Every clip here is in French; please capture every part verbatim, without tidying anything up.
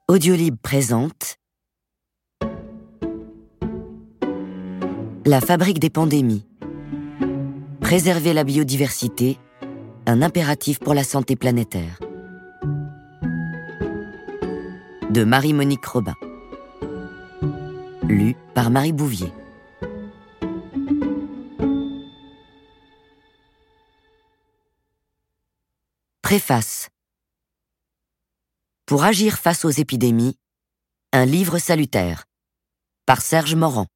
Audiolib présente La fabrique des pandémies. Préserver la biodiversité, un impératif pour la santé planétaire. De Marie-Monique Robin. Lu par Marie Bouvier. Préface. Pour agir face aux épidémies, un livre salutaire. Par Serge Morand.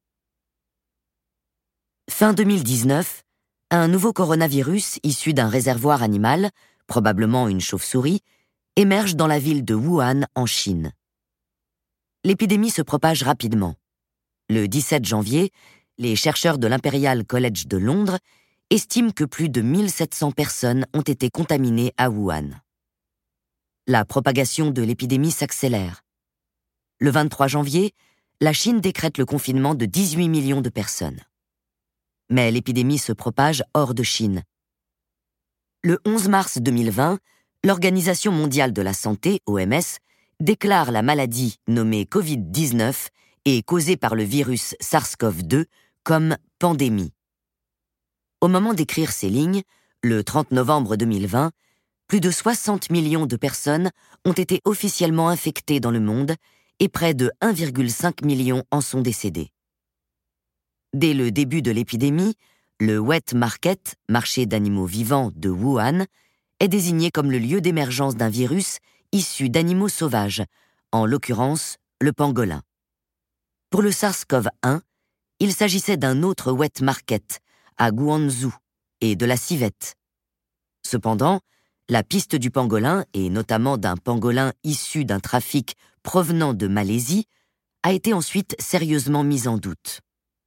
Fin deux mille dix-neuf, un nouveau coronavirus issu d'un réservoir animal, probablement une chauve-souris, émerge dans la ville de Wuhan, en Chine. L'épidémie se propage rapidement. Le dix-sept janvier, les chercheurs de l'Imperial College de Londres estiment que plus de mille sept cents personnes ont été contaminées à Wuhan. La propagation de l'épidémie s'accélère. Le vingt-trois janvier, la Chine décrète le confinement de dix-huit millions de personnes. Mais l'épidémie se propage hors de Chine. Le onze mars deux mille vingt, l'Organisation mondiale de la santé, O M S, déclare la maladie nommée covid dix-neuf et causée par le virus SARS-CoV deux comme pandémie. Au moment d'écrire ces lignes, le trente novembre deux mille vingt, plus de soixante millions de personnes ont été officiellement infectées dans le monde et près de un virgule cinq million en sont décédés. Dès le début de l'épidémie, le Wet Market, marché d'animaux vivants de Wuhan, est désigné comme le lieu d'émergence d'un virus issu d'animaux sauvages, en l'occurrence le pangolin. Pour le SARS-CoV un, il s'agissait d'un autre Wet Market, à Guangzhou, et de la civette. Cependant, la piste du pangolin, et notamment d'un pangolin issu d'un trafic provenant de Malaisie, a été ensuite sérieusement mise en doute.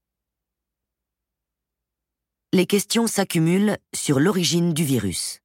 Les questions s'accumulent sur l'origine du virus.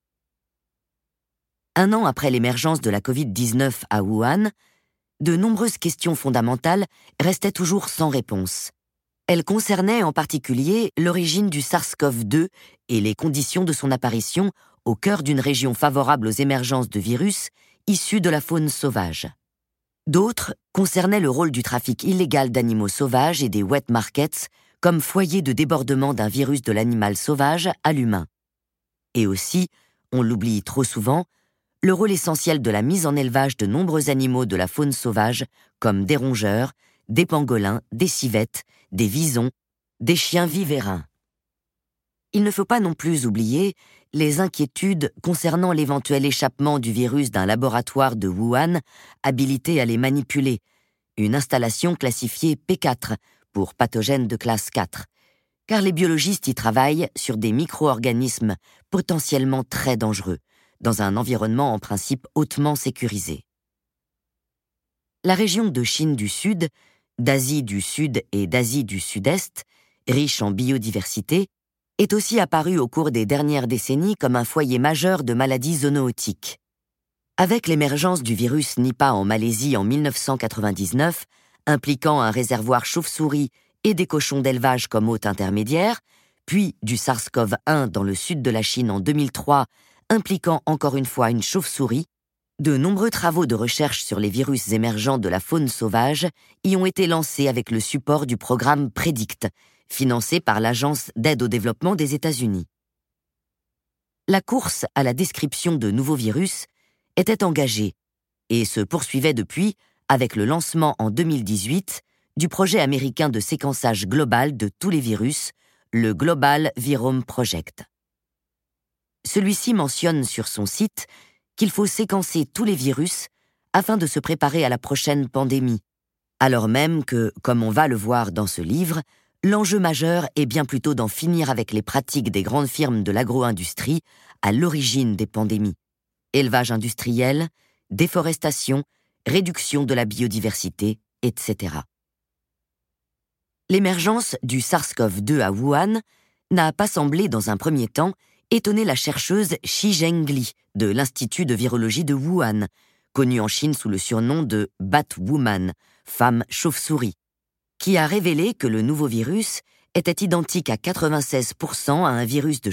Un an après l'émergence de la covid dix-neuf à Wuhan, de nombreuses questions fondamentales restaient toujours sans réponse. Elles concernaient en particulier l'origine du SARS-CoV deux et les conditions de son apparition au cœur d'une région favorable aux émergences de virus issus de la faune sauvage. D'autres concernaient le rôle du trafic illégal d'animaux sauvages et des wet markets comme foyer de débordement d'un virus de l'animal sauvage à l'humain. Et aussi, on l'oublie trop souvent, le rôle essentiel de la mise en élevage de nombreux animaux de la faune sauvage, comme des rongeurs, des pangolins, des civettes, des visons, des chiens vivérins. Il ne faut pas non plus oublier les inquiétudes concernant l'éventuel échappement du virus d'un laboratoire de Wuhan habilité à les manipuler, une installation classifiée P quatre pour pathogène de classe quatre, car les biologistes y travaillent sur des micro-organismes potentiellement très dangereux, dans un environnement en principe hautement sécurisé. La région de Chine du Sud, d'Asie du Sud et d'Asie du Sud-Est, riche en biodiversité, est aussi apparue au cours des dernières décennies comme un foyer majeur de maladies zoonootiques. Avec l'émergence du virus Nipah en Malaisie en mille neuf cent quatre-vingt-dix-neuf, impliquant un réservoir chauve-souris et des cochons d'élevage comme hôtes intermédiaires, puis du SARS-CoV un dans le sud de la Chine en deux mille trois, impliquant encore une fois une chauve-souris, de nombreux travaux de recherche sur les virus émergents de la faune sauvage y ont été lancés avec le support du programme PREDICT, financé par l'Agence d'aide au développement des États-Unis. La course à la description de nouveaux virus était engagée et se poursuivait depuis avec le lancement en deux mille dix-huit du projet américain de séquençage global de tous les virus, le Global Virome Project. Celui-ci mentionne sur son site qu'il faut séquencer tous les virus afin de se préparer à la prochaine pandémie, alors même que, comme on va le voir dans ce livre, l'enjeu majeur est bien plutôt d'en finir avec les pratiques des grandes firmes de l'agro-industrie à l'origine des pandémies. Élevage industriel, déforestation, réduction de la biodiversité, et cetera. L'émergence du SARS-CoV deux à Wuhan n'a pas semblé, dans un premier temps, étonner la chercheuse Shi Zhengli de l'Institut de virologie de Wuhan, connue en Chine sous le surnom de Batwoman, femme chauve-souris, qui a révélé que le nouveau virus était identique à quatre-vingt-seize pour cent à un virus de